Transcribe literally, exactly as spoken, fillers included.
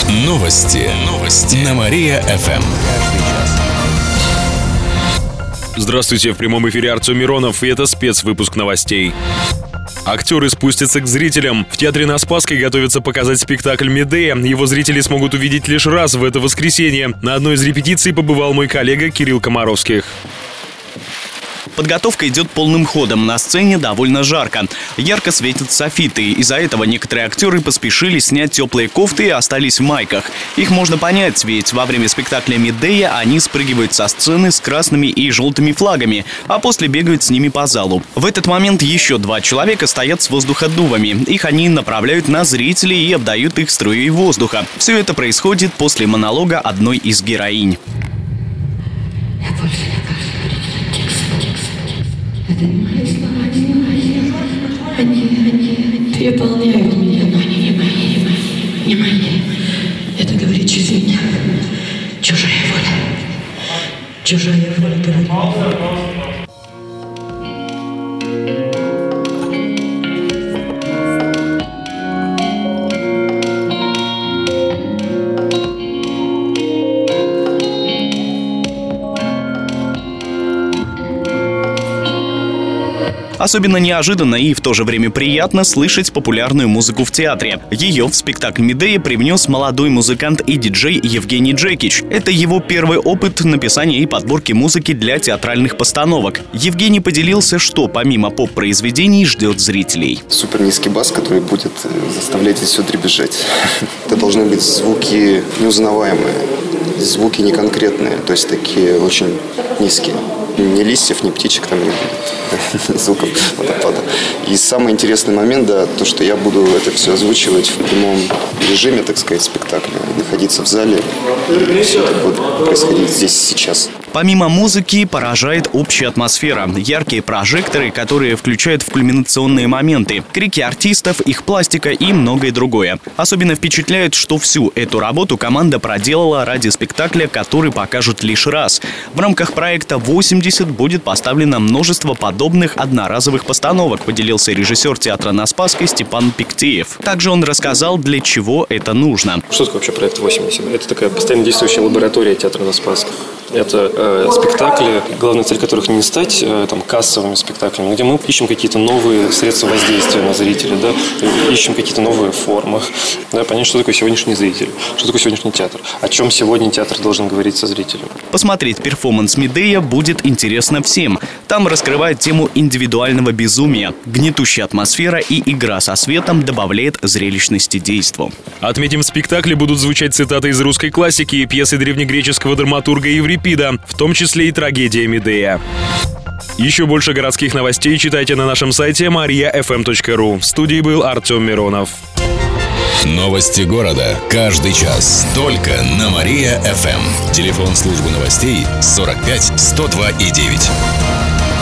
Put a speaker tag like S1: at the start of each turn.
S1: Новости. Новости. На Мария-ФМ.
S2: Здравствуйте, в прямом эфире Артем Миронов, и это спецвыпуск новостей. Актеры спустятся к зрителям. В театре на Спасской готовятся показать спектакль «Медея». Его зрители смогут увидеть лишь раз в это воскресенье. На одной из репетиций побывал мой коллега Кирилл Комаровских.
S3: Подготовка идет полным ходом. На сцене довольно жарко. Ярко светят софиты. Из-за этого некоторые актеры поспешили снять теплые кофты и остались в майках. Их можно понять, ведь во время спектакля «Медея» они спрыгивают со сцены с красными и желтыми флагами, а после бегают с ними по залу. В этот момент еще два человека стоят с воздуходувами. Их они направляют на зрителей и обдают их струей воздуха. Все это происходит после монолога одной из героинь.
S4: Это не мои слова, не мои. Они, они переполняют меня, но они не мои, не мои, не мои. Это говорит через меня. Чужая воля. Чужая воля говорит.
S3: Особенно неожиданно и в то же время приятно слышать популярную музыку в театре. Ее в спектакль «Медея» привнес молодой музыкант и диджей Евгений Джекич. Это его первый опыт написания и подборки музыки для театральных постановок. Евгений поделился, что помимо поп-произведений ждет зрителей.
S5: Супер низкий бас, который будет заставлять все дребезжать. Это должны быть звуки неузнаваемые, звуки неконкретные, то есть такие очень низкие. Ни листьев, ни птичек там не будет, звуков водопада. И самый интересный момент, да, то, что я буду это все озвучивать в прямом режиме, так сказать, спектакля, находиться в зале, и все это будет происходить здесь и сейчас.
S3: Помимо музыки, поражает общая атмосфера. Яркие прожекторы, которые включают в кульминационные моменты, крики артистов, их пластика и многое другое. Особенно впечатляет, что всю эту работу команда проделала ради спектакля, который покажут лишь раз. В рамках проекта восемьдесят будет поставлено множество подобных одноразовых постановок, поделился режиссер театра на Спасской Степан Пиктеев. Также он рассказал, для чего это нужно.
S6: Что такое вообще проект восемьдесят? Это такая постоянно действующая лаборатория театра на Спасской. Это э, спектакли, главная цель которых не стать э, там, кассовыми спектаклями, где мы ищем какие-то новые средства воздействия на зрителя, да, ищем какие-то новые формы, да, понять, что такое сегодняшний зритель, что такое сегодняшний театр, о чем сегодня театр должен говорить со зрителем.
S3: Посмотреть перформанс «Медея» будет интересно всем. Там раскрывает тему индивидуального безумия. Гнетущая атмосфера и игра со светом добавляет зрелищности действу.
S2: Отметим, в спектакле будут звучать цитаты из русской классики и пьесы древнегреческого драматурга Еврипида, в том числе и трагедия «Медея». Еще больше городских новостей читайте на нашем сайте мария эф эм точка ру. В студии был Артем Миронов.
S1: Новости города. Каждый час. Только на Мария-ФМ. Телефон службы новостей сорок пять сто два и девять.